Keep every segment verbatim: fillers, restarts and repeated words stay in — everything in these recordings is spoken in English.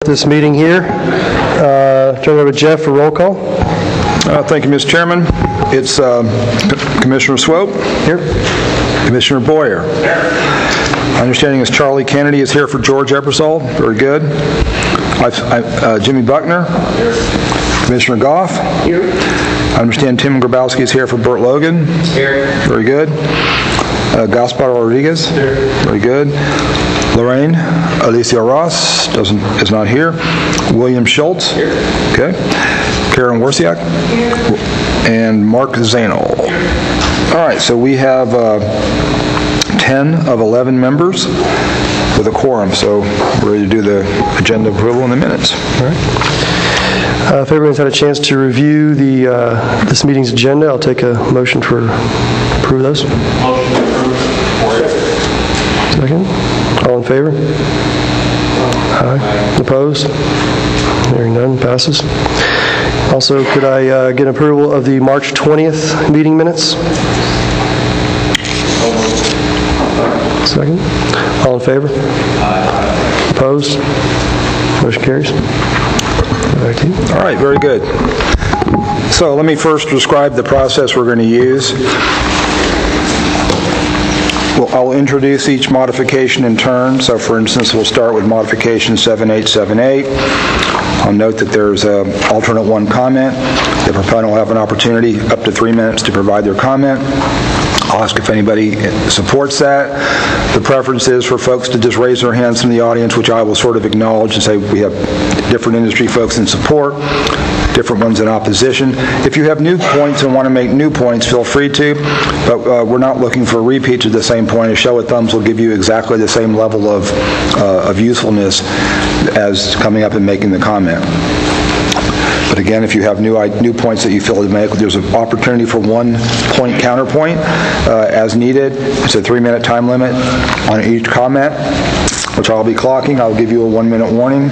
This meeting here. Uh, turn it over to Jeff for roll call. Uh, thank you, Mister Chairman. It's uh, C- Commissioner Swope. Here. Commissioner Boyer. My understanding is Charlie Kennedy is here for George Eppersol. Very good. I've, I, uh, Jimmy Buckner. Here. Commissioner Goff. Here. I understand Tim Grabowski is here for Burt Logan. Here. Very good. Uh, Gaspar Rodriguez. Here. Very good. Lorraine Alicia Ross doesn't is not here. William Schultz. Here. Okay. Karen Warsiak. Here. And Mark Zanel. All right, so we have uh, ten of eleven members with a quorum, so we're ready to do the agenda approval in the minutes. All right. Uh, if everyone's had a chance to review the uh, this meeting's agenda, I'll take a motion for approve those. Motion to approve. Second. All in favor? Aye. Opposed? Hearing none, passes. Also, could I uh, get approval of the March twentieth meeting minutes? Second. All in favor? Aye. Opposed? Motion carries. Back to you. All right, very good. So let me first describe the process we're going to use. Well, I'll introduce each modification in turn. So, for instance, we'll start with modification seven eight seven eight. I'll note that there's an alternate one comment. The proponent will have an opportunity up to three minutes to provide their comment. I'll ask if anybody supports that. The preference is for folks to just raise their hands from the audience, which I will sort of acknowledge and say we have different industry folks in support, different ones in opposition. If you have new points and want to make new points, feel free to, but uh, we're not looking for repeats of the same point. A show of thumbs will give you exactly the same level of, uh, of usefulness as coming up and making the comment. But again, if you have new new points that you feel to make, there's an opportunity for one point counterpoint uh, as needed. It's a three-minute time limit on each comment, which I'll be clocking. I'll give you a one-minute warning.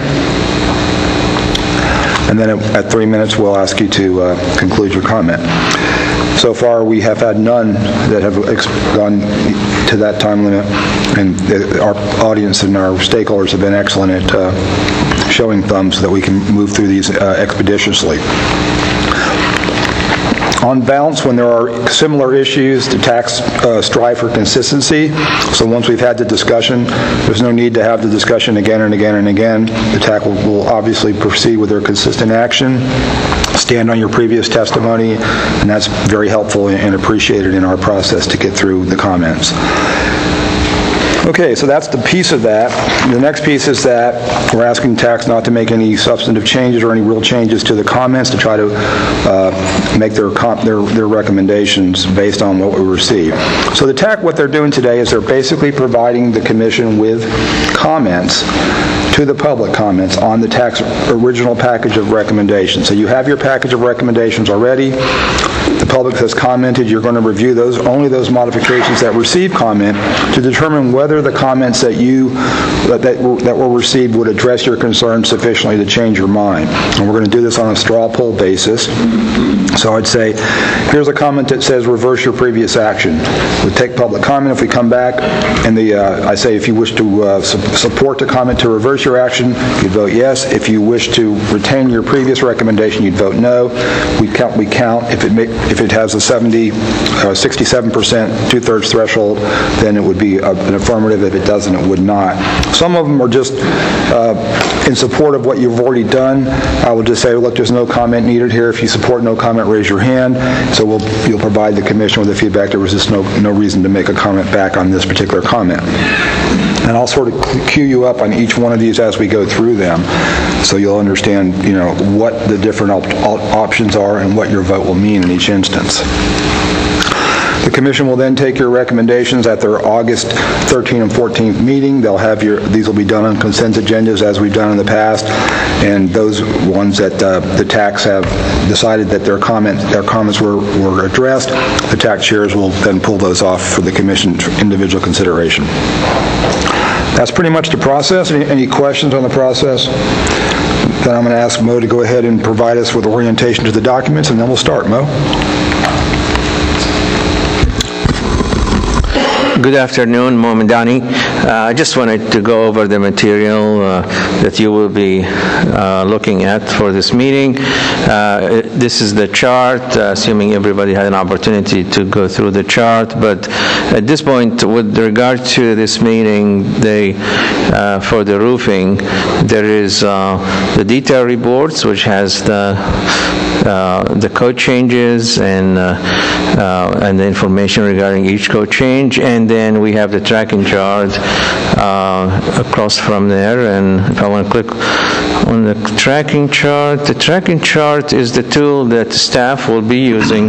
And then at three minutes, we'll ask you to uh, conclude your comment. So far, we have had none that have ex- gone to that time limit, and the, our audience and our stakeholders have been excellent at uh, showing thumbs so that we can move through these uh, expeditiously. On balance, when there are similar issues, the tax uh, strive for consistency. So once we've had the discussion, there's no need to have the discussion again and again and again. The T A C will, will obviously proceed with their consistent action, stand on your previous testimony, and that's very helpful and appreciated in our process to get through the comments. Okay, so that's the piece of that. The next piece is that we're asking T A C not to make any substantive changes or any real changes to the comments to try to uh, make their, comp- their their recommendations based on what we receive. So the T A C, what they're doing today is they're basically providing the Commission with comments to the public comments on the T A C original package of recommendations. So you have your package of recommendations already. The public has commented. You're going to review those, only those modifications that receive comment to determine whether the comments that you that, that, were, that were received would address your concerns sufficiently to change your mind. And we're going to do this on a straw poll basis. So I'd say, here's a comment that says reverse your previous action. We take public comment. If we come back and the uh, I say if you wish to uh, su- support the comment to reverse your action, you'd vote yes. If you wish to retain your previous recommendation, you'd vote no. We count. We count if it make, if it has a seventy, uh, sixty-seven percent two-thirds threshold, then it would be a, an affirmative. If it doesn't, it would not. Some of them are just uh, in support of what you've already done. I will just say, look, there's no comment needed here. If you support no comment, raise your hand. So we'll you'll provide the Commission with the feedback. There was just no no reason to make a comment back on this particular comment. And I'll sort of cue you up on each one of these as we go through them, so you'll understand, you know, what the different op- options are and what your vote will mean in each instance. The Commission will then take your recommendations at their August thirteenth and fourteenth meeting. They'll have your, these will be done on consent agendas as we've done in the past, and those ones that uh, the T A Cs have decided that their comment, their comments were, were addressed, the T A C chairs will then pull those off for the Commission for individual consideration. That's pretty much the process. Any, any questions on the process? Then I'm going to ask Mo to go ahead and provide us with orientation to the documents, and then we'll start. Mo? Good afternoon, Mo Madani. Uh, I just wanted to go over the material uh, that you will be uh, looking at for this meeting. Uh, this is the chart, uh, assuming everybody had an opportunity to go through the chart. But at this point, with regard to this meeting, they, uh, for the roofing, there is uh, the detail reports, which has the Uh, the code changes and uh, uh, and the information regarding each code change, and then we have the tracking chart uh, across from there. And if I want to click on the tracking chart, the tracking chart is the tool that staff will be using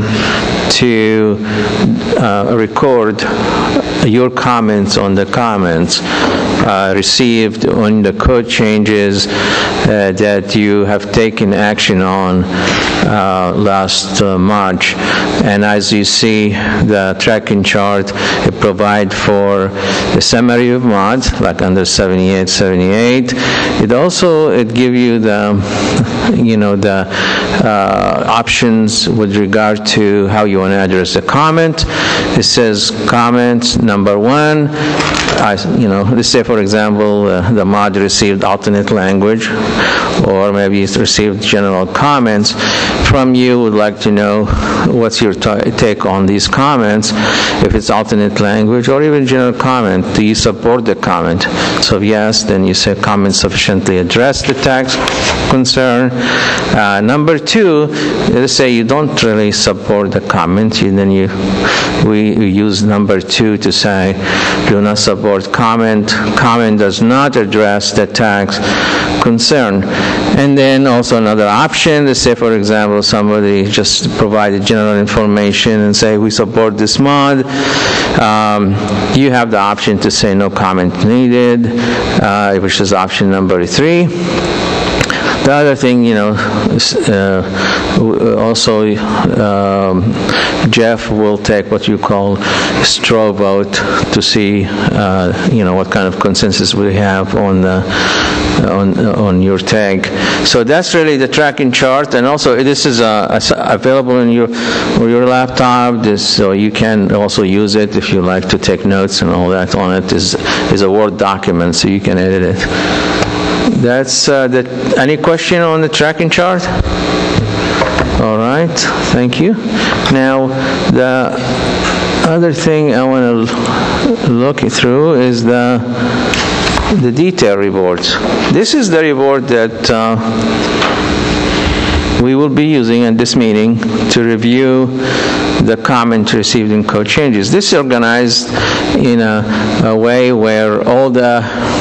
to uh, record your comments on the comments uh, received on the code changes uh, that you have taken action on uh, last uh, March. And as you see, the tracking chart, it provides for the summary of mods, like under seventy-eight seventy-eight. It also, it gives you the, you know, the uh, options with regard to how you want to address the comment. It says comment number one. I, you know, let's say, for example, uh, the mod received alternate language, or maybe it's received general comments. From you, would like to know what's your t- take on these comments, if it's alternate language or even general comment. Do you support the comment? So if yes, then you say comment sufficiently address the tax concern. Uh, number two, let's say you don't really support the comment, and then you we, we use number two to say do not support comment. Comment does not address the tax concern. And then also another option, let's say, for example, somebody just provided general information and say we support this mod. Um, you have the option to say no comment needed, uh, which is option number three. The other thing, you know, uh, also um, Jeff will take what you call a straw vote to see, uh, you know, what kind of consensus we have on the, on on your tag. So that's really the tracking chart, and also this is uh, available in your on your laptop. This, so you can also use it if you like to take notes and all that on it. Is is a Word document, so you can edit it. That's uh, the. Any question on the tracking chart? All right, thank you. Now, the other thing I want to look through is the the detail reports. This is the report that uh, we will be using at this meeting to review the comments received in code changes. This is organized in a, a way where all the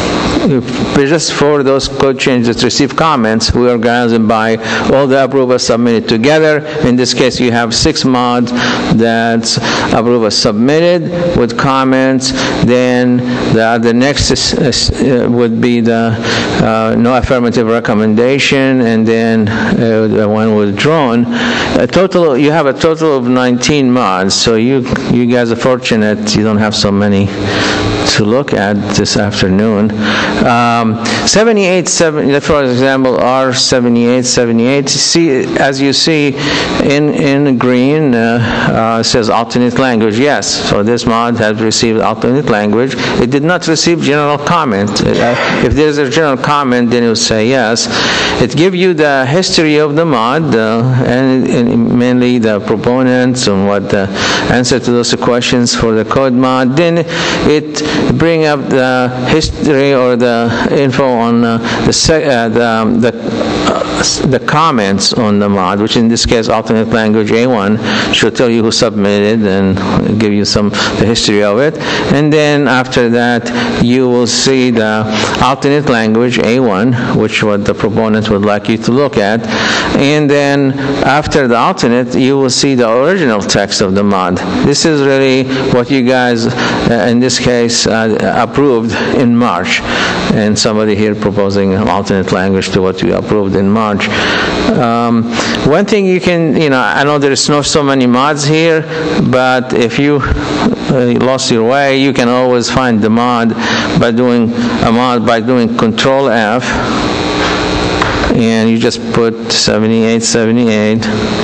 just for those code changes that receive comments, we organize them by all the approvals submitted together. In this case, you have six mods that approvals submitted with comments. Then the, the next is, uh, would be the uh, no affirmative recommendation, and then uh, the one withdrawn. A total, you have a total of nineteen mods. So you you guys are fortunate you don't have so many to look at this afternoon. Um, seventy-eight, seventy, for example, R seventy-eight seventy-eight. See, as you see in in green, uh, uh, says alternate language. Yes, so this mod has received alternate language. It did not receive general comment. Uh, if there's a general comment, then it will say yes. It gives you the history of the mod uh, and, and mainly the proponents and what the answer to those questions for the code mod. Then it bring up the history or the info on uh, the uh, the um, the, uh, the comments on the mod, which in this case alternate language A one should tell you who submitted and give you some the history of it. And then after that, you will see the alternate language A one, which what the proponent would like you to look at. And then after the alternate, you will see the original text of the mod. This is really what you guys, uh, in this case, uh, approved in March. And somebody here proposing an alternate language to what you approved in March. Um, one thing you can, you know, I know there's not so many mods here, but if you uh, lost your way, you can always find the mod by doing a mod by doing Control F. And you just put seventy-eight seventy-eight,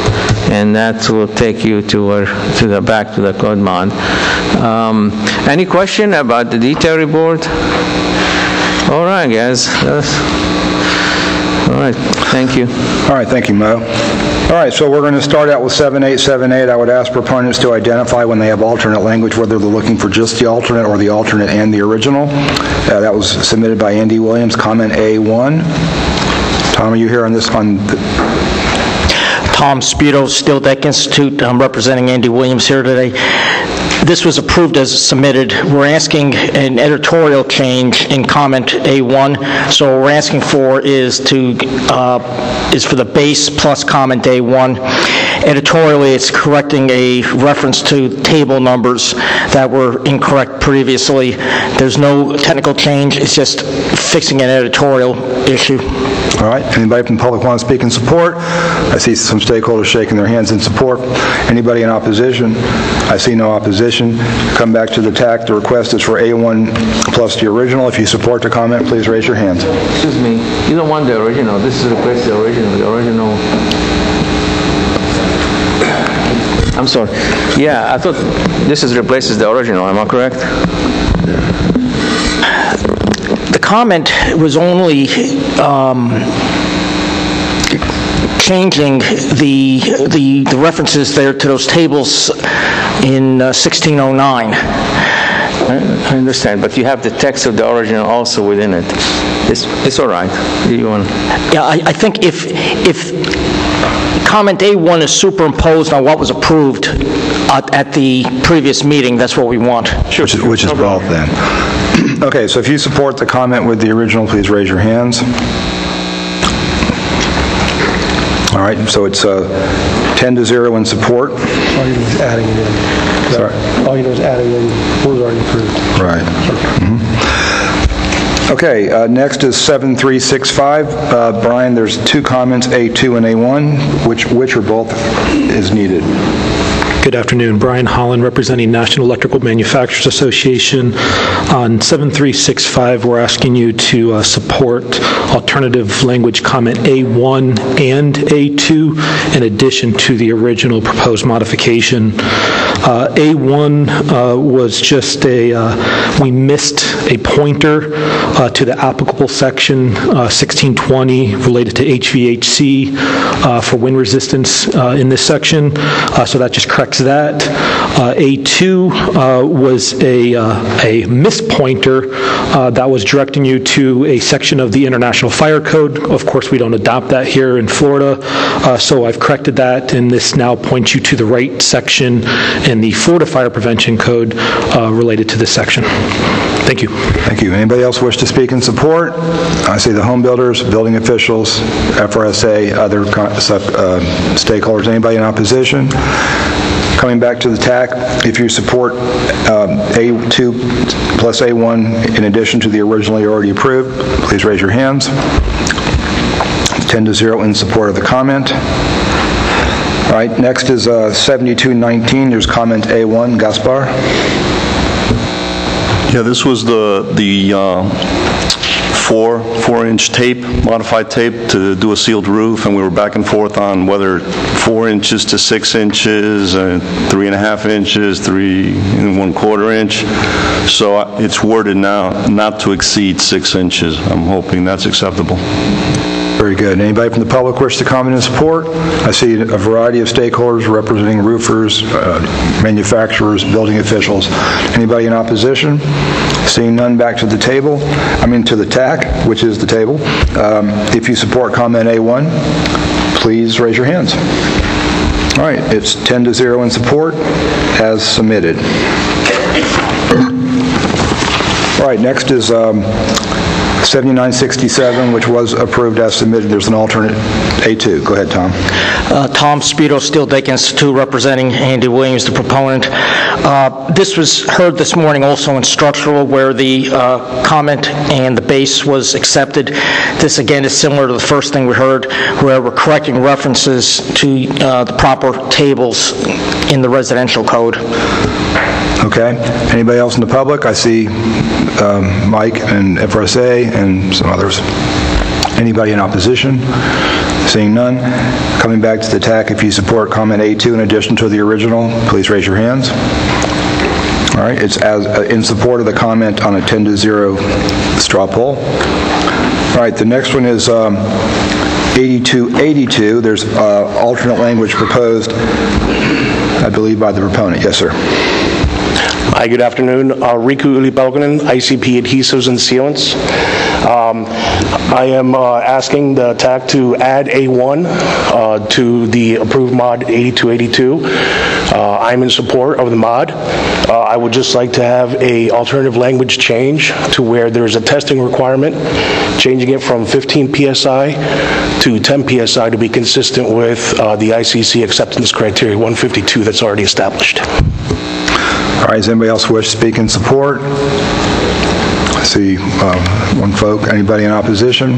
and that will take you to our, to the back to the code mod. Um, any question about the detail report? All right, guys. That's, all right. Thank you. All right, thank you, Mo. All right, so we're going to start out with seven eight seven eight. I would ask proponents to identify when they have alternate language, whether they're looking for just the alternate or the alternate and the original. Uh, that was submitted by Andy Williams, comment A one. Tom, are you here on this one? Tom Spito, Steel Deck Institute. I'm representing Andy Williams here today. This was approved as submitted. We're asking an editorial change in comment A one. So what we're asking for is to uh, is for the base plus comment A one. Editorially, it's correcting a reference to table numbers that were incorrect previously. There's no technical change. It's just fixing an editorial issue. All right. Anybody from the public want to speak in support? I see some stakeholders shaking their hands in support. Anybody in opposition? I see no opposition. Come back to the T A C. The request is for A one plus the original. If you support the comment, please raise your hands. Excuse me. You don't want the original. This is request the original. The original. I'm sorry. Yeah, I thought this is replaces the original. Am I correct? The comment was only um, changing the, the the references there to those tables in uh, sixteen oh nine. I understand, but you have the text of the original also within it. It's, it's all right. You want? Yeah, I, I think if if comment A one is superimposed on what was approved at, at the previous meeting, that's what we want. Sure. Which is, which is both then. Okay, so if you support the comment with the original, please raise your hands. All right, so it's uh, ten to zero in support. All you do is adding it in. Sorry. All you do is adding in what was already approved. Right. Mm-hmm. Okay, uh, next is seven three six five. Uh, Brian, there's two comments, A two and A one, which, which or both is needed? Good afternoon. Brian Holland, representing National Electrical Manufacturers Association. On seven three six five, we're asking you to uh, support alternative language comment A one and A two in addition to the original proposed modification. Uh, A one uh, was just a, uh, we missed a pointer uh, to the applicable section uh, sixteen twenty related to H V A C uh, for wind resistance uh, in this section. Uh, so that just corrects that. Uh, A two uh, was a, uh, a mispointer uh, that was directing you to a section of the International Fire Code. Of course, we don't adopt that here in Florida, uh, so I've corrected that, and this now points you to the right section in the Florida Fire Prevention Code uh, related to this section. Thank you. Thank you. Anybody else wish to speak in support? I see the home builders, building officials, F R S A, other uh, stakeholders. Anybody in opposition? Coming back to the T A C, if you support um, A two plus A one in addition to the originally already approved, please raise your hands. ten to zero in support of the comment. All right, next is uh, seventy-two nineteen. There's comment A one. Gaspar? Yeah, this was the, the uh, four, four-inch tape, modified tape to do a sealed roof, and we were back and forth on whether four inches to six inches, uh, three and a half inches, three and one quarter inch. So uh, it's worded now not to exceed six inches. I'm hoping that's acceptable. Very good. Anybody from the public wish to comment in support? I see a variety of stakeholders representing roofers, uh, manufacturers, building officials. Anybody in opposition? Seeing none, back to the table. I mean to the T A C, which is the table. Um, if you support comment A one, please raise your hands. All right, it's ten to zero in support as submitted. All right, next is um, seventy-nine sixty-seven, which was approved as submitted. There's an alternate A two. Go ahead, Tom. Uh, Tom Spito, Steel Deck Institute, representing Andy Williams, the proponent. Uh, this was heard this morning also in structural, where the uh, comment and the base was accepted. This again is similar to the first thing we heard, where we're correcting references to uh, the proper tables in the residential code. Okay. Anybody else in the public? I see um, Mike and F R S A and some others. Anybody in opposition? Seeing none. Coming back to the T A C, if you support comment A two in addition to the original, please raise your hands. All right, it's as uh, in support of the comment on a ten to zero straw poll. All right, the next one is um, eighty-two eighty-two. There's uh, alternate language proposed, I believe, by the proponent. Yes, sir. Hi, good afternoon. Uh, Riku Uli-Pelkonen, I C P Adhesives and Sealants. Um, I am uh, asking the T A C to add A one uh, to the approved mod eighty-two eighty-two. Uh, I'm in support of the mod. Uh, I would just like to have a alternative language change to where there's a testing requirement, changing it from fifteen P S I to ten P S I to be consistent with uh, the I C C acceptance criteria one fifty-two that's already established. All right, does anybody else wish to speak in support? I see um, one folk. Anybody in opposition?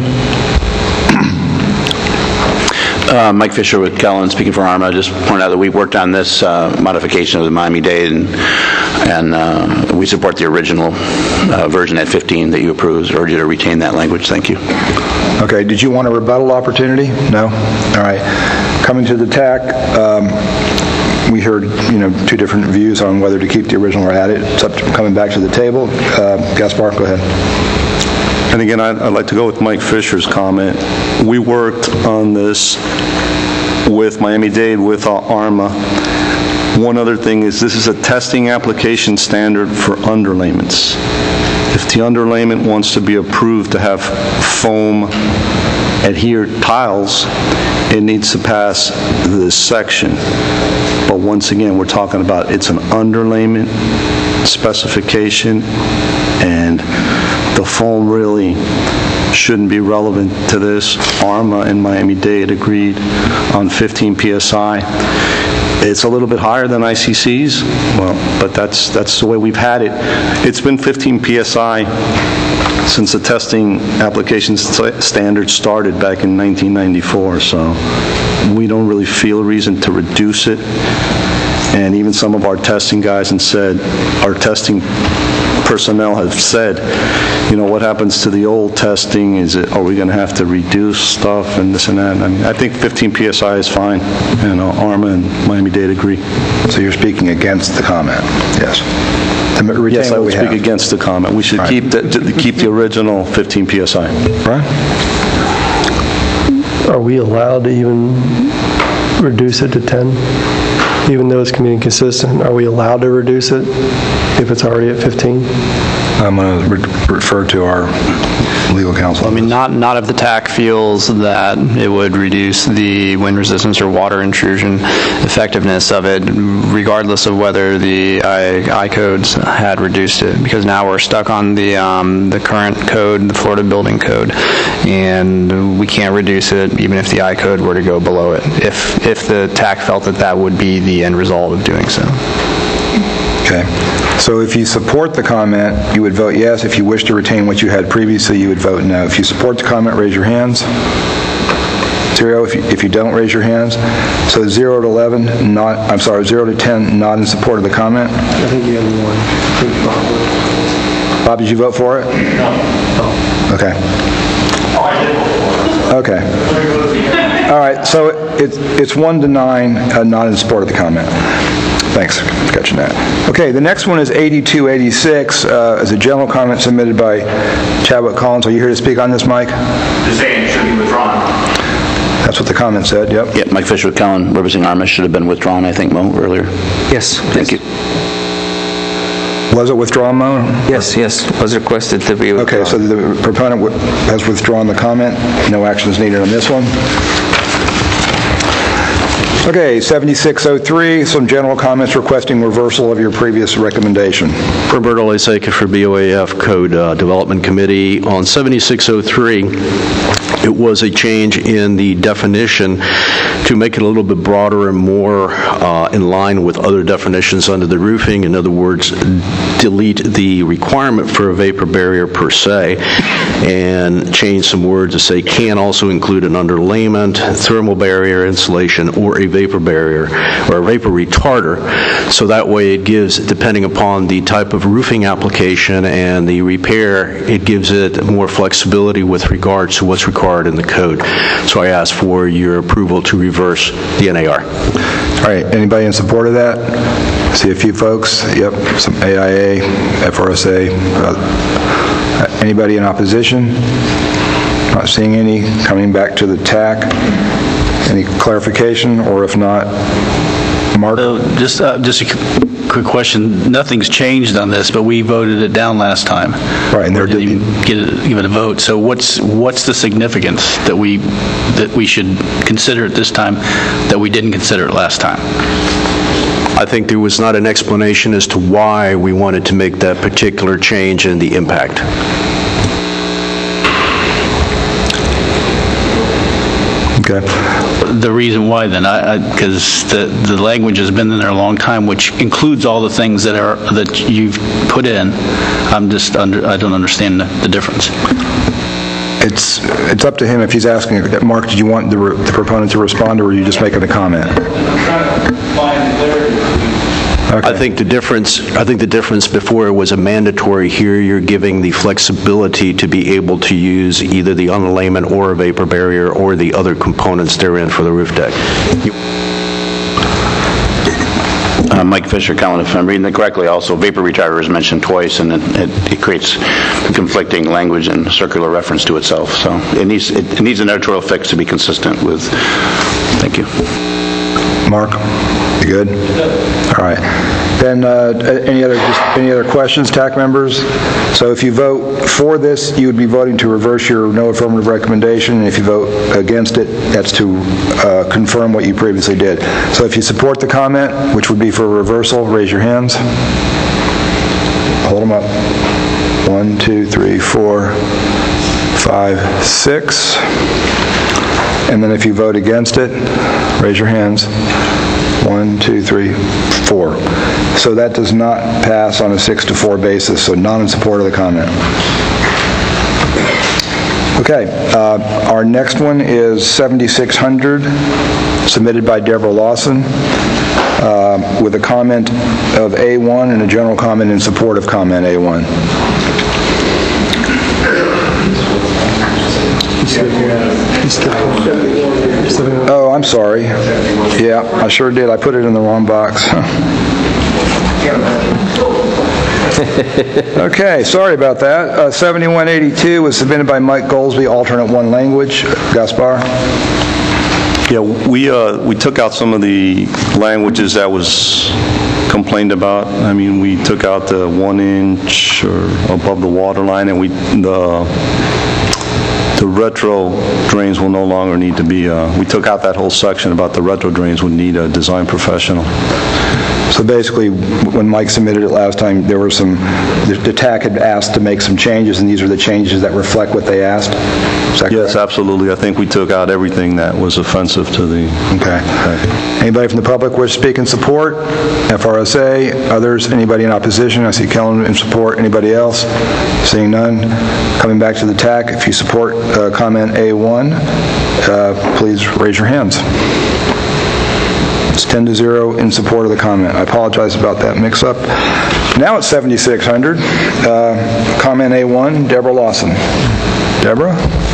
Uh, Mike Fisher with Kellen, speaking for ARMA. Just point out that we worked on this uh, modification of the Miami-Dade, and, and uh, we support the original uh, version at fifteen that you approved. Urge you to retain that language. Thank you. Okay. Did you want a rebuttal opportunity? No? All right. Coming to the T A C, um, we heard, you know, two different views on whether to keep the original or add it. It's up to coming back to the table. Uh, Gaspar, go ahead. And again, I'd, I'd like to go with Mike Fisher's comment. We worked on this with Miami-Dade, with uh, ARMA. One other thing is this is a testing application standard for underlayments. If the underlayment wants to be approved to have foam adhered tiles, it needs to pass this section. But once again, we're talking about it's an underlayment specification, and the foam really shouldn't be relevant to this. ARMA and Miami-Dade agreed on fifteen P S I. It's a little bit higher than I C C's, well, but that's that's the way we've had it. It's been fifteen P S I since the testing application st- standard started back in nineteen ninety-four, so we don't really feel a reason to reduce it. And even some of our testing guys and said, our testing personnel have said, you know, what happens to the old testing? Is it, are we going to have to reduce stuff and this and that? I mean, I think fifteen P S I is fine, and uh, ARMA and Miami-Dade agree. So you're speaking against the comment? Yes. To retain yes, I what would we speak have. against the comment. We should Right. keep the, to keep the original fifteen P S I. Right? Are we allowed to even reduce it to ten? Even though it's community consistent, are we allowed to reduce it if it's already at fifteen? I'm going to re- refer to our legal counsel. I mean, not not if the T A C feels that it would reduce the wind resistance or water intrusion effectiveness of it, regardless of whether the I, I codes had reduced it, because now we're stuck on the um, the current code, the Florida Building Code, and we can't reduce it even if the I code were to go below it, if if the T A C felt that that would be the end result of doing so. Okay. So if you support the comment, you would vote yes. If you wish to retain what you had previously, you would vote no. If you support the comment, raise your hands. Zero if you, if you don't, raise your hands. So zero to eleven, not, I'm sorry, zero to ten, not in support of the comment. I think you have one. I think Bob would. Bob, did you vote for it? No. Oh. Okay. Okay. All right, so it's it's one to nine, uh, not in support of the comment. Thanks for catching that. Okay, the next one is eighty-two eighty-six, uh, as a general comment submitted by Chadwick Collins. Are you here to speak on this, Mike? Just saying it should be withdrawn. That's what the comment said, yep. Yeah, Mike Fisher with Kellen, representing ARMA, should have been withdrawn, I think, Mo, earlier. Yes. Thank you. Was it withdrawn, Mo? Yes, yes, was requested to be withdrawn. Okay, so the proponent w- has withdrawn the comment. No action is needed on this one. Okay, seventy-six oh three, some general comments requesting reversal of your previous recommendation. Roberto Leseca for B O A F Code uh, Development Committee. On seventy-six oh three, it was a change in the definition to make it a little bit broader and more uh, in line with other definitions under the roofing. In other words, delete the requirement for a vapor barrier per se and change some words to say can also include an underlayment, thermal barrier, insulation, or a vapor barrier or a vapor retarder. So that way it gives, depending upon the type of roofing application and the repair, it gives it more flexibility with regards to what's required in the code. So I ask for your approval to reverse the N A R. All right, anybody in support of that? See a few folks. Yep, some A I A, F R S A. Uh, anybody in opposition? Not seeing any. Coming back to the T A C. Any clarification, or if not, Mark? So just, uh, just a quick question. Nothing's changed on this, but we voted it down last time. Right, and they're didn't even get it, give it a vote. So what's what's the significance that we that we should consider it this time that we didn't consider it last time? I think there was not an explanation as to why we wanted to make that particular change in the impact. Okay. The reason why then, because the the language has been in there a long time, which includes all the things that are that you've put in. I'm just under. I don't understand the, the difference. It's it's up to him if he's asking. Mark, did you want the, the proponent to respond, or were you just making a comment? Okay. I think the difference, I think the difference before it was a mandatory. Here you're giving the flexibility to be able to use either the underlayment or a vapor barrier or the other components therein for the roof deck. You Uh, Mike Fisher, Callan, if I'm reading that correctly, also vapor retarder is mentioned twice, and it, it, it creates conflicting language and circular reference to itself. So it needs it, it needs an editorial fix to be consistent with. Thank you. Mark, you good? All right. Then uh, any other just any other questions, T A C members? So if you vote for this, you would be voting to reverse your no affirmative recommendation, and if you vote against it, that's to uh, confirm what you previously did. So if you support the comment, which would be for reversal, raise your hands. Hold them up. One, two, three, four, five, six. And then if you vote against it, raise your hands. One, two, three, four. So that does not pass on a six to four basis, so not in support of the comment. Okay, uh, our next one is seventy-six hundred, submitted by Deborah Lawson, uh, with a comment of A one and a general comment in support of comment A one. Oh, I'm sorry. Yeah, I sure did. I put it in the wrong box. Okay, sorry about that. Uh, seventy-one eighty-two was submitted by Mike Goldsby, alternate one language. Gaspar? Yeah, we uh, we took out some of the languages that was complained about. I mean, we took out the one inch or above the water line, and we the the retro drains will no longer need to be. Uh, we took out that whole section about the retro drains would need a design professional. So basically, when Mike submitted it last time, there were some, the, the T A C had asked to make some changes, and these are the changes that reflect what they asked? Is that Yes, correct? absolutely. I think we took out everything that was offensive to the... Okay. okay. Anybody from the public wish to speak in support? F R S A, others, anybody in opposition? I see Kellen in support. Anybody else? Seeing none. Coming back to the T A C, if you support uh, comment A one, uh, please raise your hands. It's ten to zero in support of the comment. I apologize about that mix-up. Now it's seventy-six hundred. Uh, comment A one, Deborah Lawson. Deborah?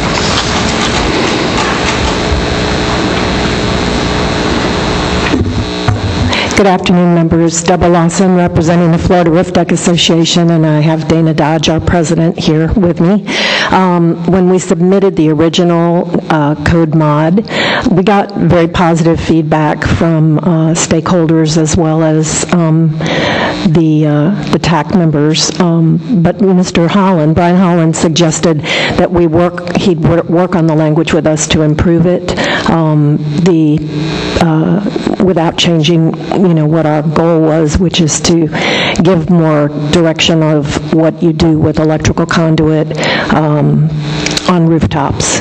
Good afternoon, members. Deborah Lawson, representing the Florida Roof Deck Association, and I have Dana Dodge, our president, here with me. Um, when we submitted the original uh, code mod, we got very positive feedback from uh, stakeholders as well as um, the uh, the T A C members. Um, but Mister Holland, Brian Holland, suggested that we work. He'd work on the language with us to improve it. Um, the uh, without changing, you know, what our goal was, which is to give more direction of what you do with electrical conduit um, on rooftops.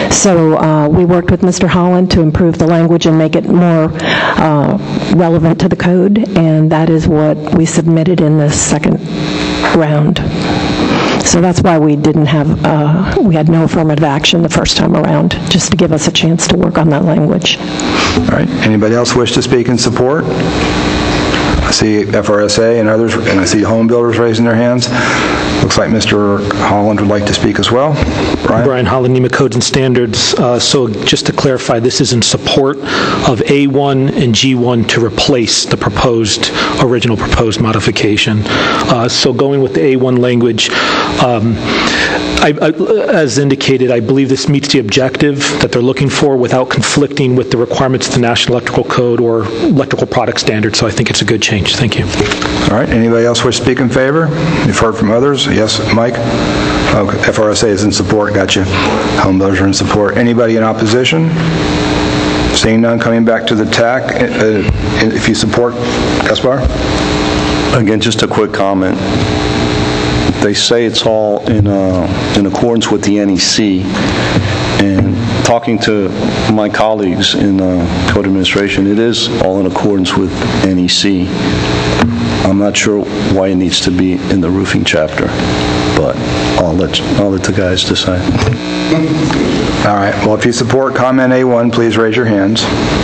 So uh, we worked with Mister Holland to improve the language and make it more uh, relevant to the code, and that is what we submitted in the second round. So that's why we didn't have, uh, we had no affirmative action the first time around, just to give us a chance to work on that language. All right. Anybody else wish to speak in support? I see F R S A and others, and I see home builders raising their hands. Looks like Mister Holland would like to speak as well. Brian? Brian Holland, NEMA Codes and Standards. Uh, so just to clarify, this is in support of A one and G one to replace the proposed, original proposed modification. Uh, so going with the A one language, um, I, I, as indicated, I believe this meets the objective that they're looking for without conflicting with the requirements of the National Electrical Code or Electrical Product Standards, so I think it's a good change. Thank you. All right. Anybody else wish to speak in favor? You've heard from others. Yes, Mike? Okay. F R S A is in support. Gotcha. Home builders are in support. Anybody in opposition? Seeing none, coming back to the T A C. Uh, if you support, Gaspar? Again, just a quick comment. They say it's all in uh, in accordance with the N E C, and talking to my colleagues in uh, code administration, it is all in accordance with N E C. I'm not sure why it needs to be in the roofing chapter, but I'll let I'll let the guys decide. All right. Well, if you support comment A one, please raise your hands.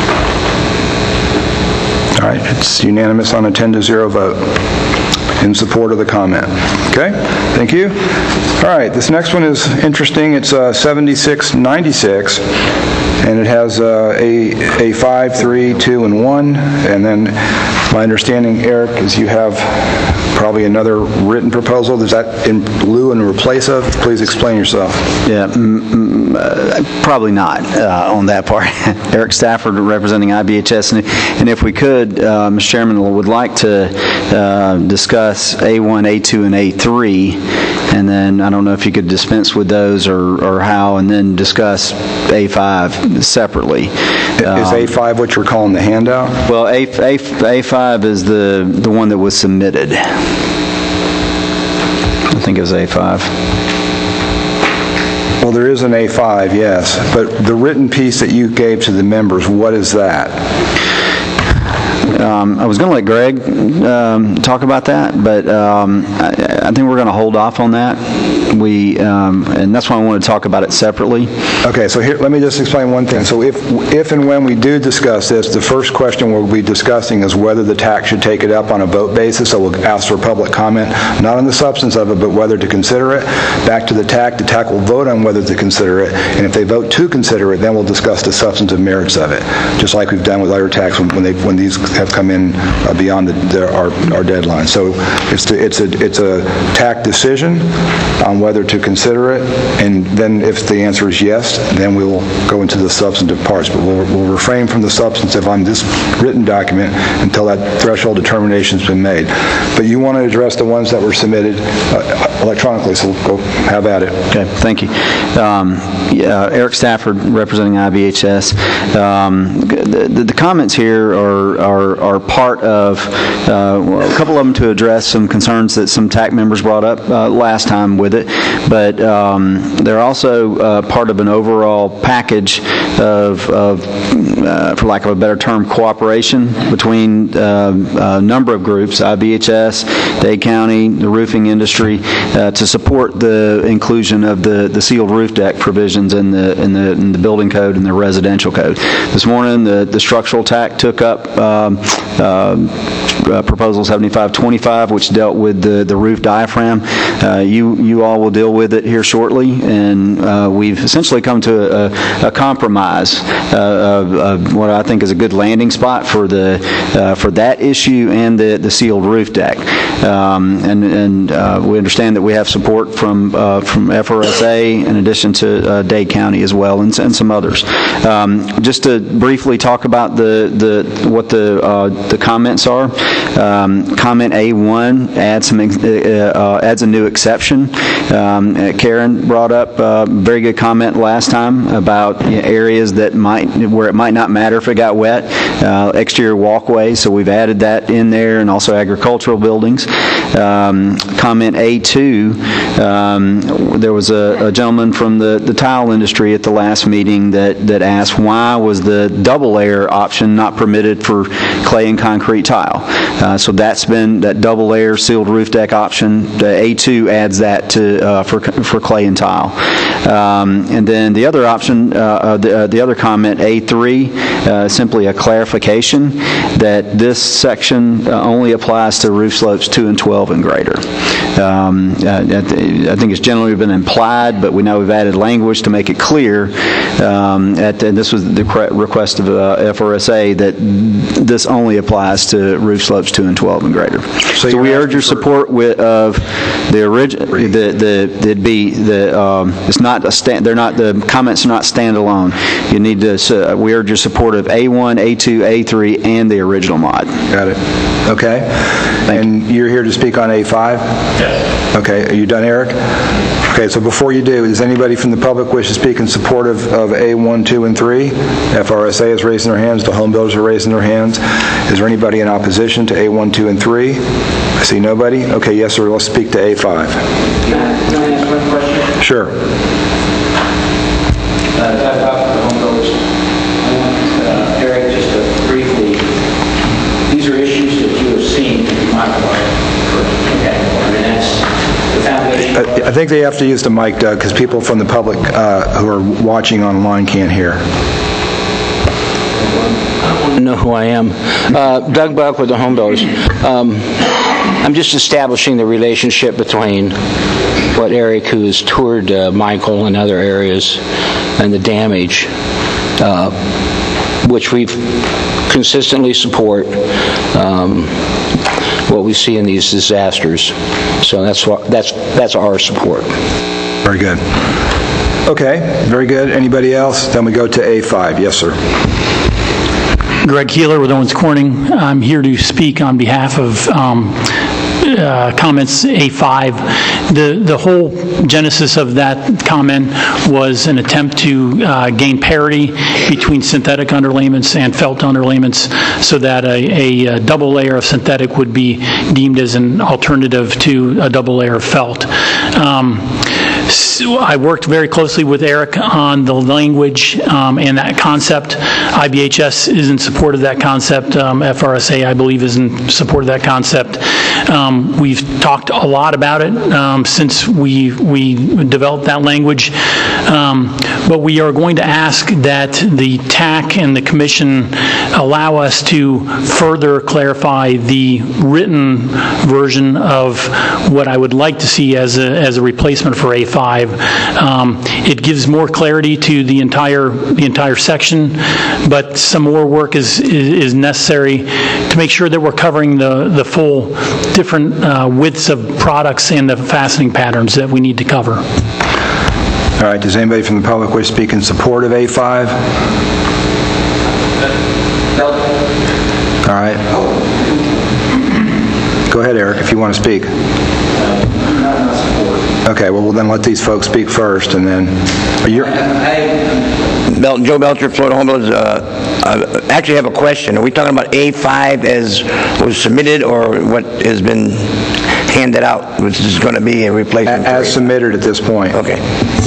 All right. It's unanimous on a ten to zero vote in support of the comment. Okay, thank you. All right, this next one is interesting. It's uh, seventy-six ninety-six, and it has uh, a, a five, three, two, and one. And then my understanding, Eric, is you have probably another written proposal. Is that in lieu and replace of? Please explain yourself. Yeah, mm, uh, probably not uh, on that part. Eric Stafford representing I B H S. And, and if we could, uh, Mister Chairman, would like to uh, discuss A one, A two, and A three. And then I don't know if you could dispense with those or, or how, and then discuss A five separately. Is um, A five what you're calling the handout? Well, A, A, A5 is the, the one that was submitted. I think it was A five. Well, there is an A five, yes. But the written piece that you gave to the members, what is that? Um, I was going to let Greg um, talk about that, but um, I, I think we're going to hold off on that. We um, and that's why I want to talk about it separately. Okay, so here, let me just explain one thing. So if if and when we do discuss this, the first question we'll be discussing is whether the T A C should take it up on a vote basis. So we'll ask for public comment, not on the substance of it, but whether to consider it. Back to the T A C, the T A C will vote on whether to consider it, and if they vote to consider it, then we'll discuss the substantive merits of it, just like we've done with other T A Cs when, when they when these have come in uh, beyond the, the, our our deadline. So it's the, it's a it's a T A C decision on whether to consider it, and then if the answer is yes, then we will go into the substantive parts. But we'll, we'll refrain from the substantive on this written document until that threshold determination has been made. But you want to address the ones that were submitted uh, electronically, so go have at it. Okay, thank you. Um, yeah, Eric Stafford, representing I B H S. Um, the, the, the comments here are are, are part of uh, well, a couple of them to address some concerns that some T A C members brought up uh, last time with it, but um, they're also uh, part of an overall package of, of uh, for lack of a better term, cooperation between uh, a number of groups, I B H S, Dade County, the roofing industry, uh, to support the inclusion of the, the sealed roof deck provisions in the, in the in the building code and the residential code. This morning, the, the structural T A C took up um, uh, Uh, proposal seventy-five twenty-five, which dealt with the, the roof diaphragm. Uh, you you all will deal with it here shortly, and uh, we've essentially come to a, a compromise uh, of, of what I think is a good landing spot for the uh, for that issue and the, the sealed roof deck. Um, and and uh, we understand that we have support from uh, from F R S A in addition to uh, Dade County as well, and, and some others. Um, just to briefly talk about the the what the uh, the comments are. Um, comment A one adds some uh, uh, adds a new exception, Um, uh, Karen brought up a very good comment last time about you know, areas that might, where it might not matter if it got wet, uh, exterior walkways, so we've added that in there, and also agricultural buildings. Um, comment A two, um, there was a, a gentleman from the, the tile industry at the last meeting that, that asked why was the double layer option not permitted for clay and concrete tile. Uh, so that's been that double layer sealed roof deck option. The A two adds that to uh, for for clay and tile. Um, and then the other option, uh, uh, the, uh, the other comment, A three, uh, simply a clarification that this section uh, only applies to roof slopes two and twelve and greater. Um, uh, I think it's generally been implied, but we know we've added language to make it clear. Um, at, and this was the request of uh, F R S A that this only applies to roof slopes two and twelve and greater. So, so we urge your support with, of the original. The the it'd be the um, it's not a stand. They're not the comments are not standalone. You need to. Uh, we urge your support of A one, A two, A three, and the original mod. Got it. Okay. Thank and you. You're here to speak on A five? Yes. Okay. Are you done, Eric? Okay, so before you do, does anybody from the public wish to speak in support of, of A one, two, and three? F R S A is raising their hands. The home builders are raising their hands. Is there anybody in opposition to A one, two, and three? I see nobody. Okay, yes, sir. Let's speak to A five. Can I, can I ask one question? Sure. Uh, talk about the home builders. I want uh, Eric just to briefly, these are issues that you have seen in my part. Okay, and that's the foundation. I, I think they have to use the mic, Doug, because people from the public uh, who are watching online can't hear. I want to know who I am. Uh, Doug Buck with the Home Builders. Um, I'm just establishing the relationship between what Eric, who has toured uh, Michael and other areas, and the damage, uh, which we consistently support. Um, what we see in these disasters. So that's what that's that's our support. Very good. Okay, very good. Anybody else? Then we go to A five. Yes, sir. Greg Keeler with Owens Corning. I'm here to speak on behalf of um, uh, comments A five. The, the whole genesis of that comment was an attempt to uh, gain parity between synthetic underlayments and felt underlayments so that a, a, a double layer of synthetic would be deemed as an alternative to a double layer of felt. Um, So I worked very closely with Eric on the language um, and that concept. I B H S is in support of that concept. Um, F R S A, I believe, is in support of that concept. Um, we've talked a lot about it um, since we we developed that language. Um, but we are going to ask that the T A C and the Commission allow us to further clarify the written version of what I would like to see as a as a replacement for A five. Um, it gives more clarity to the entire the entire section, but some more work is is, is necessary to make sure that we're covering the the full different uh, widths of products and the fastening patterns that we need to cover. All right. Does anybody from the public wish to speak in support of A five? No. All right. Go ahead, Eric, if you want to speak. Okay, well, we'll then let these folks speak first, and then... Are you... Belton, Joe Belcher, Florida Home Builders. Uh, I actually have a question. Are we talking about A five as was submitted, or what has been handed out, which is going to be a replacement? As submitted at this point. Okay.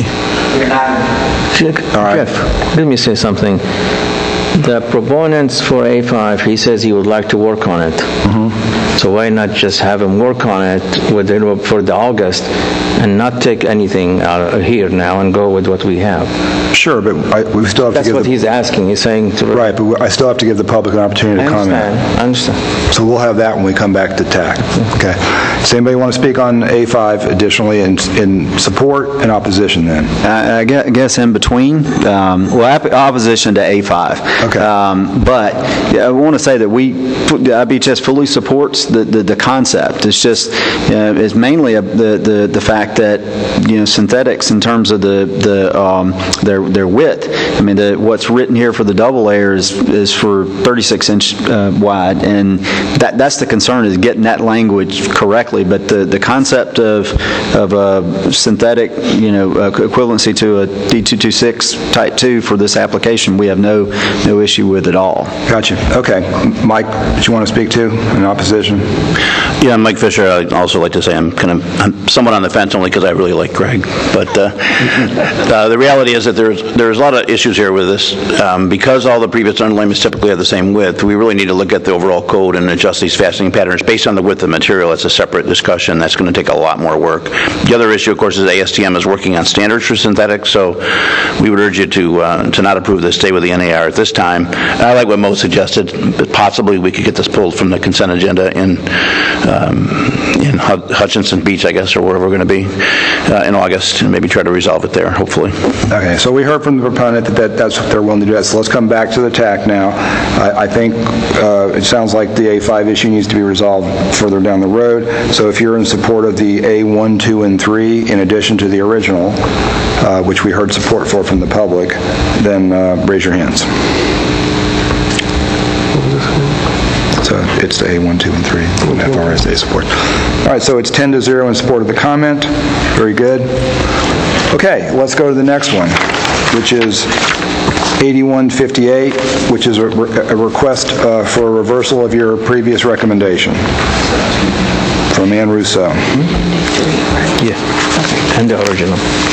All right. Jeff, let me say something. The proponents for A five, he says he would like to work on it. Mm-hmm. So why not just have him work on it with it for the August and not take anything out of here now and go with what we have? Sure, but I, we still have That's to give... That's what the, he's asking. He's saying... To, right, but I still have to give the public an opportunity I to comment. I understand. So we'll have that when we come back to T A C. Okay. Does anybody want to speak on A five additionally in, in support and opposition then? I, I guess in between. Um, well, opposition to A five. Okay. Um, but yeah, I want to say that we, I B H S fully supports the, the, the concept. It's just, uh, it's mainly a, the, the, the fact that you know, synthetics in terms of the, the um, their their width. I mean, the, what's written here for the double layer is, is for thirty-six inch uh, wide, and that that's the concern, is getting that language correctly. But the, the concept of of a synthetic, you know, uh, equivalency to a D two twenty-six type two for this application, we have no no issue with at all. Gotcha. Okay. Mike, did you want to speak to in opposition? Yeah, Mike Fisher. I'd also like to say I'm kind of I'm somewhat on the fence, only because I really like Greg. But uh, uh, the reality is that there's there's a lot of issues here with this. Um, because all the previous underlayments typically have the same width, we really need to look at the overall code and adjust these fastening patterns based on the width of the material. It's a separate discussion. That's going to take a lot more work. The other issue, of course, is A S T M is working on standards for synthetics, so we would urge you to uh, to not approve this, stay with the N A R at this time. I like what Mo suggested, but possibly we could get this pulled from the consent agenda in um, in Hutchinson Beach, I guess, or wherever we're going to be uh, in August, and maybe try to resolve it there, hopefully. Okay, so we heard from the proponent that, that that's what they're willing to do. So let's come back to the T A C now. I, I think uh, it sounds like the A five issue needs to be resolved further down the road. So if you're in support of the A one, two, and three, in addition to the original, uh, which we heard support for from the public, then uh, raise your hands. So it's the A one, two, and three, F R S A support. All right, so it's ten to zero in support of the comment. Very good. Okay, let's go to the next one, which is eighty-one fifty-eight, which is a, a request uh, for a reversal of your previous recommendation from Ann Russo. Yeah, and the original.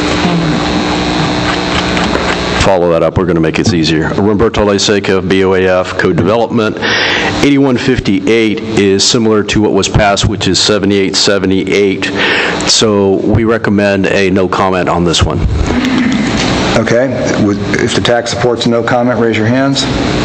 Follow that up. We're going to make it easier. Roberto Leseca, B O A F, Code Development. eighty-one fifty-eight is similar to what was passed, which is seventy-eight seventy-eight. So we recommend a no comment on this one. Okay. If the T A C supports no comment, raise your hands.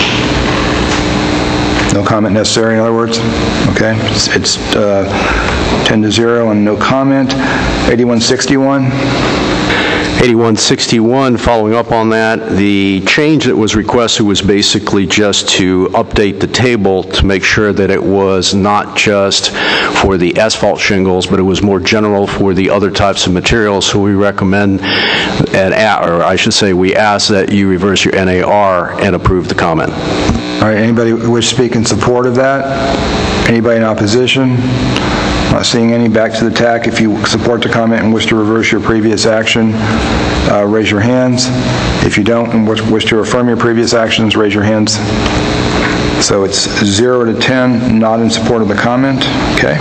No comment necessary, in other words? Okay. It's, it's uh, ten to zero and no comment. eighty-one sixty-one. eighty-one sixty-one, following up on that, the change that was requested was basically just to update the table to make sure that it was not just for the asphalt shingles, but it was more general for the other types of materials. So we recommend, and or I should say, we ask that you reverse your N A R and approve the comment. All right, anybody wish to speak in support of that? Anybody in opposition? Not seeing any. Back to the T A C. If you support the comment and wish to reverse your previous action, uh, raise your hands. If you don't and wish, wish to affirm your previous actions, raise your hands. So it's zero to ten, not in support of the comment. Okay.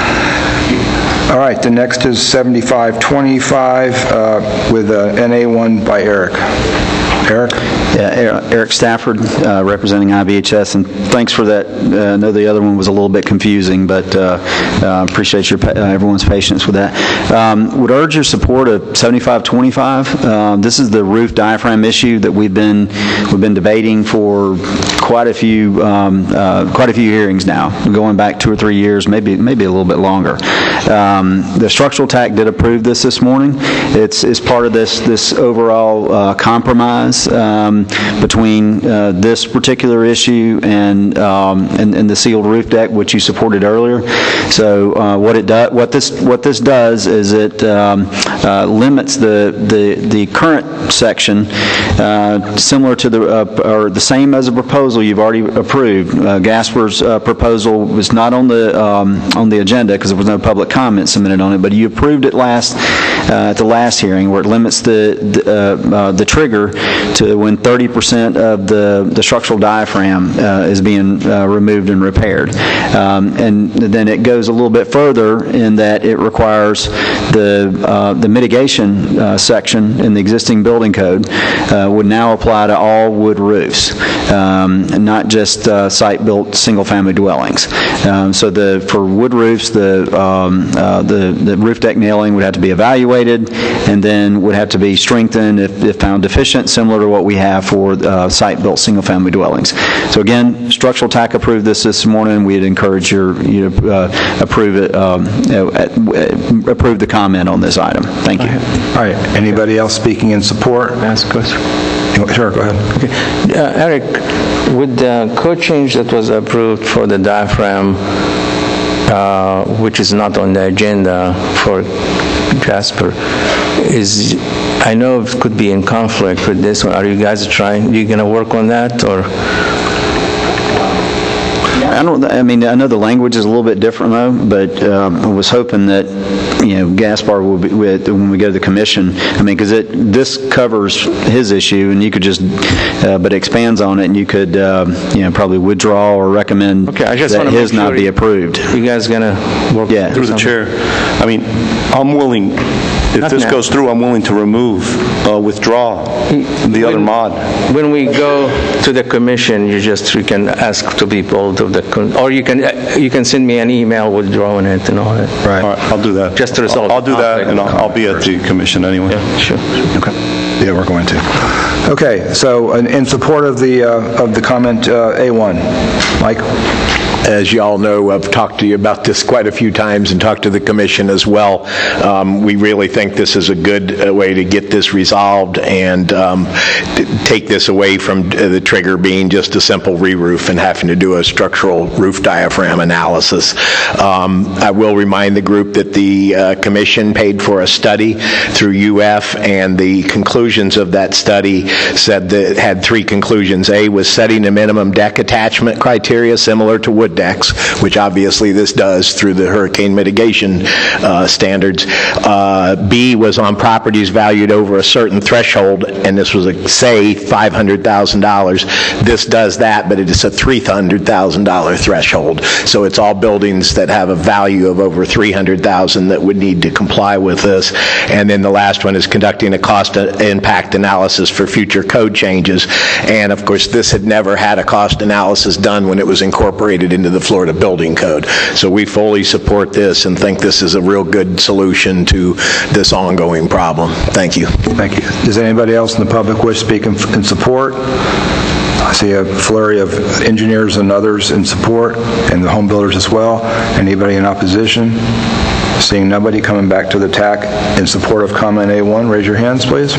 All right, the next is seventy-five twenty-five uh, with uh, N A one by Eric. Eric? Yeah, Eric Stafford, uh, representing I B H S, and thanks for that. Uh, I know the other one was a little bit confusing, but uh, uh, appreciate your uh, everyone's patience with that. Um, would urge your support of seventy-five twenty-five. Uh, this is the roof diaphragm issue that we've been we've been debating for quite a few um, uh, quite a few hearings now, going back two or three years, maybe maybe a little bit longer. Um, the structural T A C did approve this this morning. It's it's part of this this overall uh, compromise um, between uh, this particular issue and, um, and and the sealed roof deck, which you supported earlier. So uh, what it does, what this what this does is it um, uh, limits the the the current section uh, similar to the uh, or the same as a proposal you've already approved. Uh, Gasper's uh, proposal was not on the um, on the agenda because there was no public comment submitted on it, but you approved it last uh, at the last hearing, where it limits the the, uh, uh, the trigger to when thirty percent of the the structural diaphragm uh, is being uh, removed and repaired, um, and then it goes a little bit further in that it requires the uh, the mitigation uh, section in the existing building code uh, would now apply to all wood roofs, um, not just uh, site-built single-family dwellings. Um, so the for wood roofs, the um, uh, the the roof deck nailing would have to be evaluated, and then would have to be strengthened if, if found deficient, similar to what we have for uh, site-built single-family dwellings. So again, structural T A C approved this this morning. We'd encourage your you to uh, approve it, um, uh, approve the comment on this item. Thank you. All right. Anybody else speaking in support? Ask a question. Sure, go ahead. Okay. Uh, Eric, with the code change that was approved for the diaphragm, uh, which is not on the agenda for Jasper, is, I know it could be in conflict with this one. Are you guys trying, you going to work on that, or? I don't, I mean, I know the language is a little bit different though, but um, I was hoping that, you know, Gaspar will be, with, when we go to the commission, I mean, because it, this covers his issue and you could just, uh, but expands on it and you could, um, you know, probably withdraw or recommend okay, I just that his make not sure be you, approved. You guys going to work? Yeah. Through the chair. I mean, I'm willing, if Not this now. goes through, I'm willing to remove, uh, withdraw the other mod. When we go to the commission, you just, you can ask to be pulled of the, con- or you can, you can send me an email withdrawing it and all that. Right. All right, I'll do that. Just to resolve. I'll, I'll do that, and I'll, I'll be at the commission anyway. Yeah, sure. Okay. Yeah, we're going to. Okay, so in, in support of the uh, of the comment uh, A one, Mike? As you all know, I've talked to you about this quite a few times and talked to the commission as well. Um, we really think this is a good uh, way to get this resolved and um, t- take this away from uh, the trigger being just a simple re-roof and having to do a structural roof diaphragm analysis. Um, I will remind the group that the uh, commission paid for a study through U F, and the conclusions of that study said that it had three conclusions. A was setting a minimum deck attachment criteria similar to wood decks, which obviously this does through the hurricane mitigation uh, standards. Uh, B was on properties valued over a certain threshold, and this was, a, say, five hundred thousand dollars. This does that, but it is a three hundred thousand dollars threshold. So it's all buildings that have a value of over three hundred thousand dollars that would need to comply with this. And then the last one is conducting a cost impact analysis for future code changes. And of course, this had never had a cost analysis done when it was incorporated into the Florida Building Code. So we fully support this and think this is a real good solution to this ongoing problem. Thank you. Thank you. Does anybody else in the public wish to speak in, in support? I see a flurry of engineers and others in support, and the home builders as well. Anybody in opposition? Seeing nobody, coming back to the T A C in support of comment A one, raise your hands, please.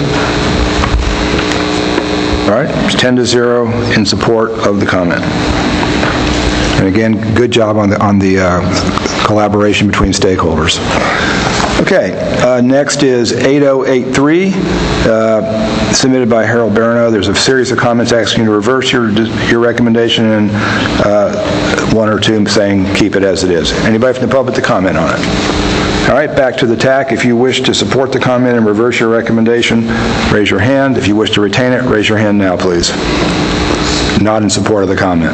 All right, it's ten to zero in support of the comment. And again, good job on the on the uh, collaboration between stakeholders. Okay, uh, next is eight oh eight three, uh, submitted by Harold Barano. There's a series of comments asking you to reverse your your recommendation, and uh, one or two saying keep it as it is. Anybody from the public to comment on it? All right, back to the T A C. If you wish to support the comment and reverse your recommendation, raise your hand. If you wish to retain it, raise your hand now, please. Not in support of the comment.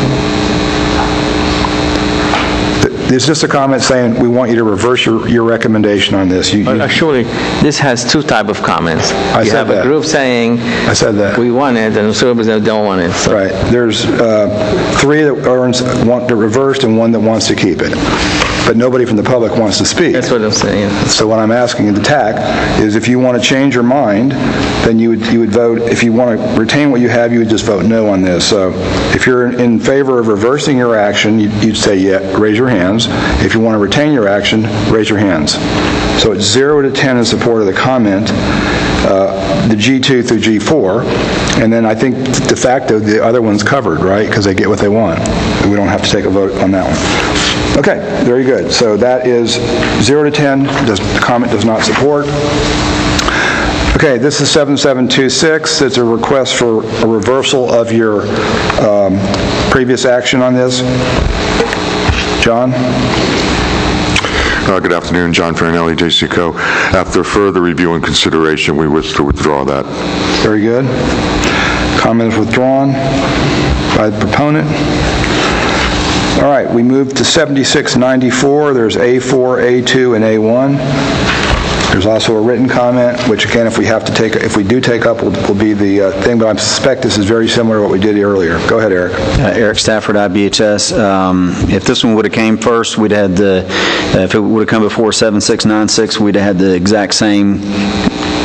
It's just a comment saying we want you to reverse your, your recommendation on this. You, you, Actually, this has two type of comments. I you said have that. a group saying I said that. we want it, and some people don't want it. So. Right. There's uh, three that are in, want it reversed and one that wants to keep it. But nobody from the public wants to speak. That's what I'm saying. So what I'm asking in the T A C is if you want to change your mind, then you would you would vote. If you want to retain what you have, you would just vote no on this. So if you're in favor of reversing your action, you'd, you'd say yeah, raise your hands. If you want to retain your action, raise your hands. So it's zero to ten in support of the comment, uh, the G two through G four, and then I think de facto the other one's covered, right? Because they get what they want. We don't have to take a vote on that one. Okay, very good. So that is zero to ten. Does, the comment does not support. Okay, this is seven seven two six. It's a request for a reversal of your um, previous action on this. John? Uh, good afternoon, John Farinelli, J C Co. After further review and consideration, we wish to withdraw that. Very good. Comment is withdrawn by the proponent. All right, we move to seventy-six ninety-four. There's A four, A two, and A one. There's also a written comment, which again, if we have to take, if we do take up, will, will be the uh, thing. But I suspect this is very similar to what we did earlier. Go ahead, Eric. Uh, Eric Stafford, I B H S. Um, if this one would have came first, we'd had the. Uh, if it would have come before seven six nine six, we'd have had the exact same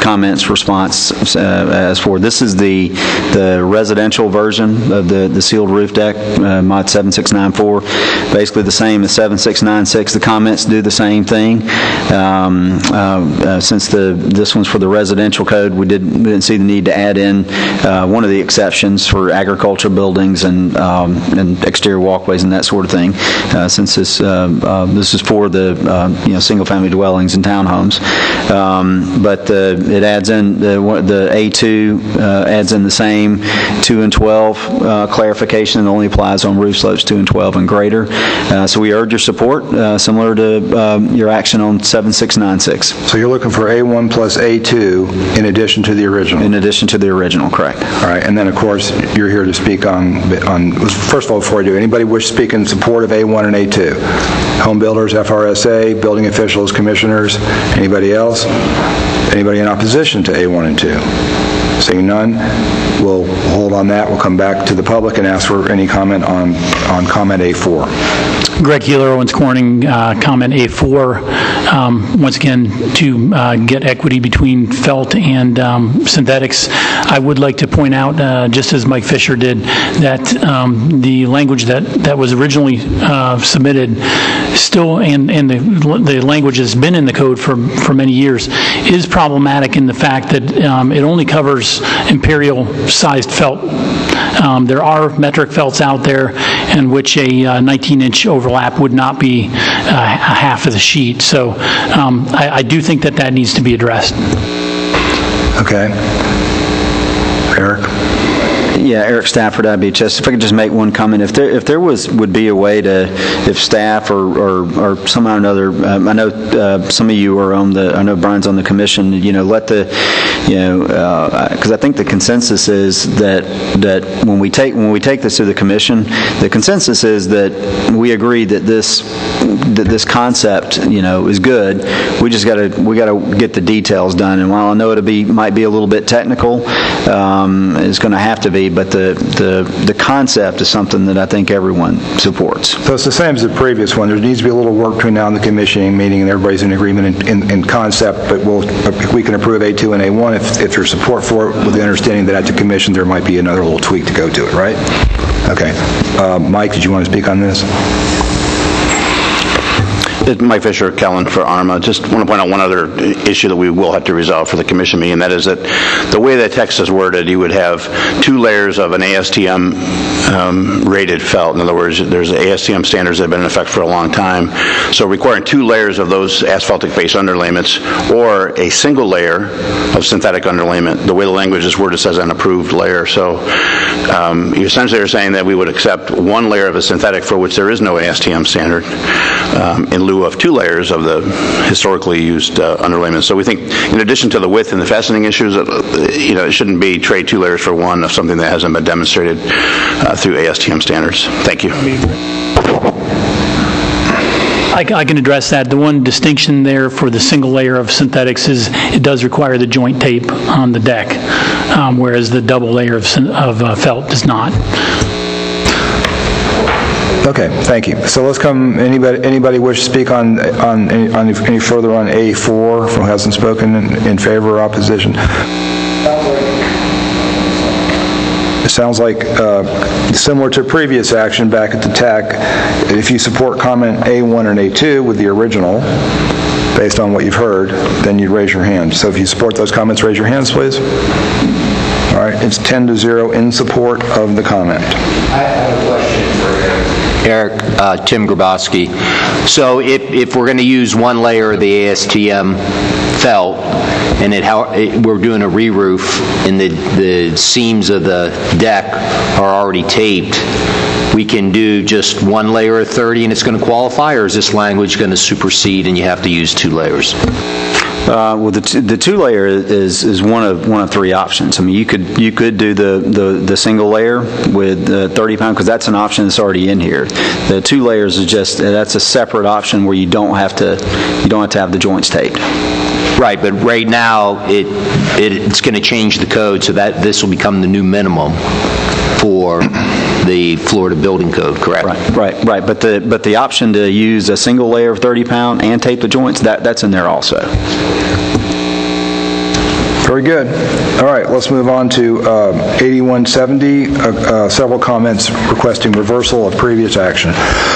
comments response uh, as for. This is the the residential version of the, the sealed roof deck, uh, mod seven six nine four. Basically the same as seven six nine six. The comments do the same thing. Um, uh, uh, since the this one's for the residential code, we, did, we didn't see the need to add in uh, one of the exceptions for agricultural buildings and um, and exterior walkways and that sort of thing. Uh, since this uh, uh, this is for the uh, you know single-family dwellings and townhomes, um, but the, it adds in the the A two uh, adds in the same two and twelve uh, clarification. It only applies on roof slopes two and twelve and greater. Uh, so we urge your support, uh, similar to um, your action on seven six nine six. So you're looking for A one plus A two in addition to the original? In addition to the original, correct. All right, and then of course you're here to speak on, on first of all, before I do, anybody wish to speak in support of A one and A two? Home builders, F R S A, building officials, commissioners, anybody else? Anybody in opposition to A one and two? Seeing none, we'll hold on that. We'll come back to the public and ask for any comment on, on comment A four. Greg Healer, Owens Corning, uh, comment A four. Um, once again, to uh, get equity between felt and um, synthetics. I would like to point out, uh, just as Mike Fisher did, that um, the language that, that was originally uh, submitted still, and, and the, the language has been in the code for, for many years, is problematic in the fact that um, it only covers imperial-sized felt. Um, there are metric felts out there in which a nineteen inch uh, overlap would not be uh, a half of the sheet. So um, I, I do think that that needs to be addressed. Okay. Eric? Yeah, Eric Stafford, I B H S. If I could just make one comment, if there if there was would be a way to, if staff or or, or somehow or another, um, I know uh, some of you are on the, I know Brian's on the commission. You know, let the, you know, because uh, I think the consensus is that that when we take when we take this to the commission, the consensus is that we agree that this that this concept, you know, is good. We just got to we got to get the details done. And while I know it'll be might be a little bit technical, um, it's going to have to be. But the, the the concept is something that I think everyone supports. So it's the same as the previous one. There needs to be a little work between now and the commissioning meeting, and everybody's in agreement in, in, in concept. But we'll we can approve A two and A one if if there's support for it, with the understanding that at the commission there might be another little tweak to go to it. Right? Okay. Uh, Mike, did you want to speak on this? Mike Fisher, Kellen for ARMA. Just want to point out one other issue that we will have to resolve for the commission meeting, and that is that the way the text is worded, you would have two layers of an A S T M um, rated felt. In other words, there's A S T M standards that have been in effect for a long time. So requiring two layers of those asphaltic base underlayments or a single layer of synthetic underlayment. The way the language is worded says an approved layer. So um, you essentially are saying that we would accept one layer of a synthetic for which there is no A S T M standard um, in lieu of two layers of the historically used uh, underlayment. So we think, in addition to the width and the fastening issues, uh, you know, it shouldn't be trade two layers for one of something that hasn't been demonstrated uh, through A S T M standards. Thank you. I, I can address that. The one distinction there for the single layer of synthetics is it does require the joint tape on the deck, um, whereas the double layer of, of uh, felt does not. Okay, thank you. So let's come. Anybody, anybody wish to speak on on any, on any further on A four? Who hasn't spoken in, in favor or opposition? It sounds like uh, similar to previous action back at the T A C. If you support comment A one and A two with the original, based on what you've heard, then you'd raise your hand. So if you support those comments, raise your hands, please. All right, it's ten to zero in support of the comment. I have a question for Eric. Eric, uh, Tim Grabowski. So if, if we're going to use one layer of the A S T M felt, and it, how, it, we're doing a re-roof, and the, the seams of the deck are already taped, we can do just one layer of thirty and it's going to qualify, or is this language going to supersede and you have to use two layers? Uh, well, the t- the two layer is is one of one of three options. I mean, you could you could do the the, the single layer with the thirty pound, because that's an option that's already in here. The two layers is just that's a separate option where you don't have to you don't have to have the joints taped. Right, but right now it, it it's going to change the code, so that this will become the new minimum for the Florida Building Code, correct? Right, right, right. But the but the option to use a single layer of thirty pound and tape the joints, that that's in there also. Very good. All right, let's move on to um, eighty-one seventy, uh, uh, several comments requesting reversal of previous action.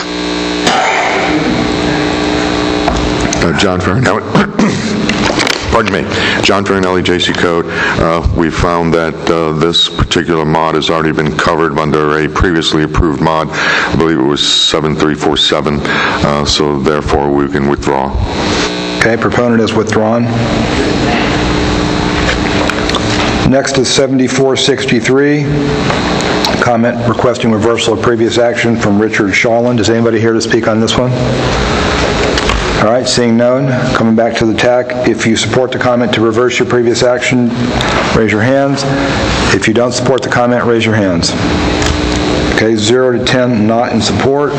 Uh, John Farinelli. Pardon me. John Farinelli, J C Code. Uh, we found that uh, this particular mod has already been covered under a previously approved mod. I believe it was seven three four seven, uh, so therefore we can withdraw. Okay, proponent has withdrawn. Next is seventy-four sixty-three. Comment requesting reversal of previous action from Richard Shawlin. Is anybody here to speak on this one? All right, seeing none, coming back to the T A C. If you support the comment to reverse your previous action, raise your hands. If you don't support the comment, raise your hands. Okay, zero to ten not in support.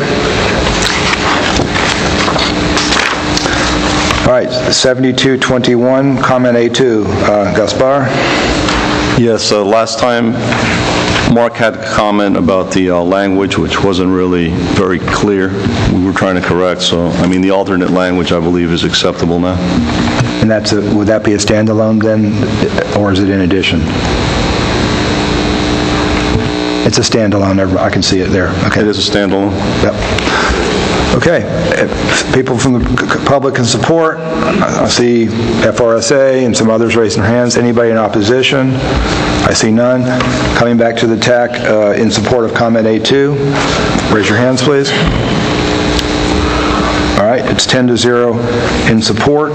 All right, seventy-two twenty-one, comment A two. Uh, Gaspar? Yes, uh, last time Mark had a comment about the uh, language, which wasn't really very clear. We were trying to correct, so, I mean, the alternate language, I believe, is acceptable now. And that's a, would that be a standalone then, or is it in addition? It's a standalone, I can see it there. Okay. It is a standalone? Yep. Okay, if people from the public can support. I see F R S A and some others raising their hands. Anybody in opposition? I see none. Coming back to the T A C uh, in support of comment A two. Raise your hands, please. All right, it's ten to zero in support.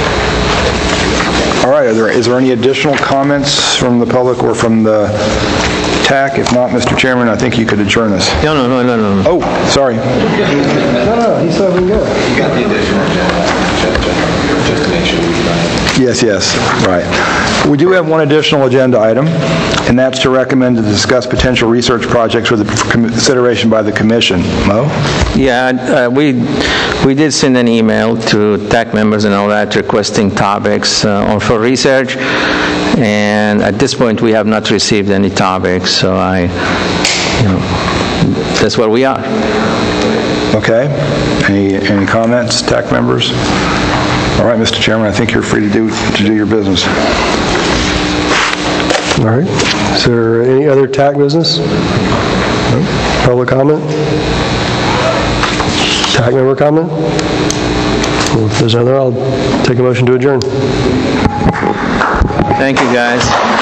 All right, are there, is there any additional comments from the public or from the T A C? If not, Mister Chairman, I think you could adjourn us. No, no, no, no, no. Oh, sorry. No, no, he said we can go. You got the additional just to make sure we've done it. Yes, yes, right. We do have one additional agenda item, and that's to recommend to discuss potential research projects for the for consideration by the Commission. Mo? Yeah, uh, we we did send an email to T A C members and all that requesting topics uh, on for research, and at this point we have not received any topics, so I, you know, that's where we are. Okay. Any any comments, T A C members? All right, Mister Chairman, I think you're free to do to do your business. All right. Is there any other T A C business? No? Public comment? T A C member comment? Well, if there's another, I'll take a motion to adjourn. Thank you, guys.